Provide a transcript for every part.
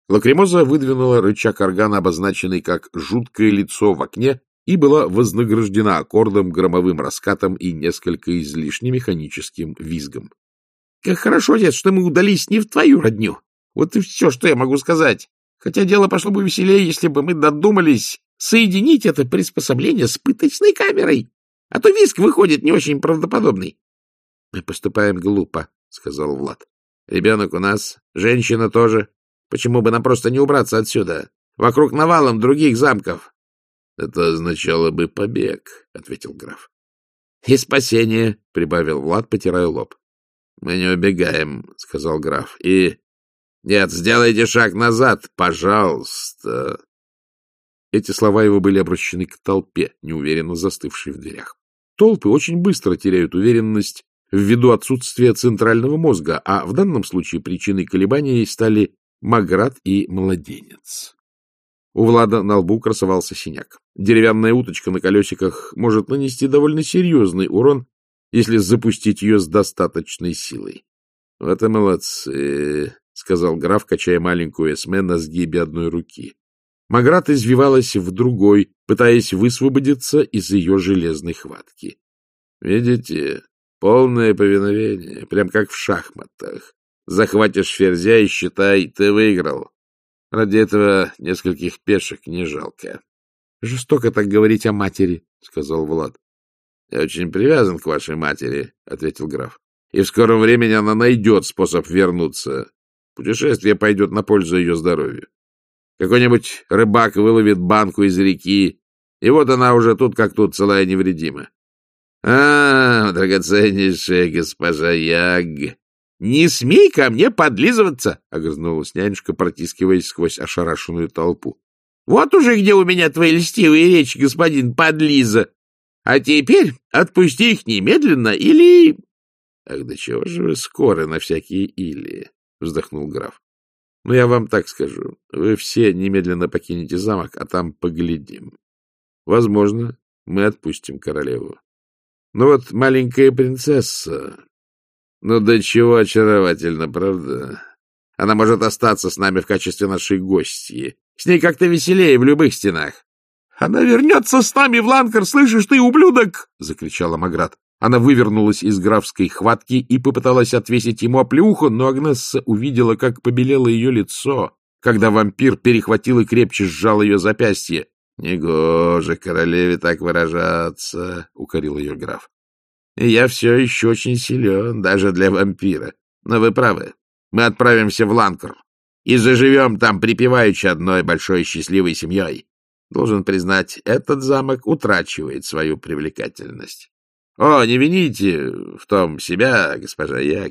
Лакримоза выдвинула рычаг органа, обозначенный как «жуткое лицо в окне», и была вознаграждена аккордом, громовым раскатом и несколько излишне механическим визгом. — Как хорошо, дед, что мы удались не в твою родню. Вот и все, что я могу сказать. Хотя дело пошло бы веселее, если бы мы додумались соединить это приспособление с пыточной камерой. А то визг выходит не очень правдоподобный. — Мы поступаем глупо, — сказал Влад. — Ребенок у нас, женщина тоже. Почему бы нам просто не убраться отсюда? Вокруг навалом других замков. — Это означало бы побег, — ответил граф. — И спасение, — прибавил Влад, потирая лоб. — Мы не убегаем, — сказал граф. — И... Нет, сделайте шаг назад, пожалуйста. Эти слова его были обращены к толпе, неуверенно застывшей в дверях. Толпы очень быстро теряют уверенность ввиду отсутствия центрального мозга, а в данном случае причиной колебаний стали Маград и младенец. У Влада на лбу красовался синяк. Деревянная уточка на колесиках может нанести довольно серьезный урон, если запустить ее с достаточной силой. — Вот и молодцы, — сказал граф, качая маленькую эсме на сгибе одной руки. Маград извивалась в другой, пытаясь высвободиться из ее железной хватки. — Видите, полное повиновение, прям как в шахматах. Захватишь ферзя и считай, ты выиграл. Ради этого нескольких пешек не жалко. — Жестоко так говорить о матери, — сказал Влад. — Я очень привязан к вашей матери, — ответил граф. — И в скором времени она найдет способ вернуться. Путешествие пойдет на пользу ее здоровью. Какой-нибудь рыбак выловит банку из реки, и вот она уже тут как тут, целая невредима. — драгоценнейшая госпожа Яг! — Не смей ко мне подлизываться! — огрызнулась нянюшка, протискиваясь сквозь ошарашенную толпу. — Вот уже где у меня твои льстивые речи, господин подлиза! А теперь отпусти их немедленно или... — Ах, да чего же вы скоры на всякие или? — вздохнул граф. — Но я вам так скажу. Вы все немедленно покинете замок, а там поглядим. Возможно, мы отпустим королеву. Но вот маленькая принцесса... Ну, до чего очаровательно, правда? Она может остаться с нами в качестве нашей гостьи. С ней как-то веселее в любых стенах. — Она вернется с нами в Ланкар, слышишь ты, ублюдок! — закричала Маград. Она вывернулась из графской хватки и попыталась отвесить ему оплеуху, но Агнесса увидела, как побелело ее лицо, когда вампир перехватил и крепче сжал ее запястье. — Негоже королеве так выражаться, — укорил ее граф. — Я все еще очень силен, даже для вампира. Но вы правы, мы отправимся в Ланкар и заживем там припеваючи одной большой счастливой семьей. Должен признать, этот замок утрачивает свою привлекательность. О, не вините в том себя, госпожа Яг.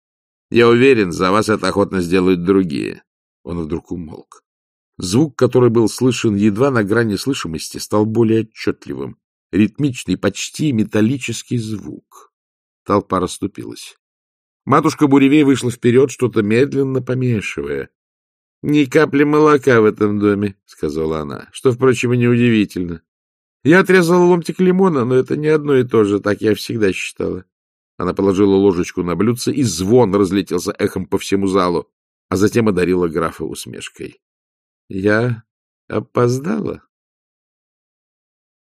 Я уверен, за вас это охотно сделают другие. Он вдруг умолк. Звук, который был слышен едва на грани слышимости, стал более отчетливым. Ритмичный, почти металлический звук. Толпа расступилась. Матушка Буревей вышла вперед, что-то медленно помешивая. — Ни капли молока в этом доме, — сказала она, что, впрочем, и неудивительно. Я отрезала ломтик лимона, но это не одно и то же, так я всегда считала. Она положила ложечку на блюдце, и звон разлетелся эхом по всему залу, а затем одарила графа усмешкой. — Я опоздала?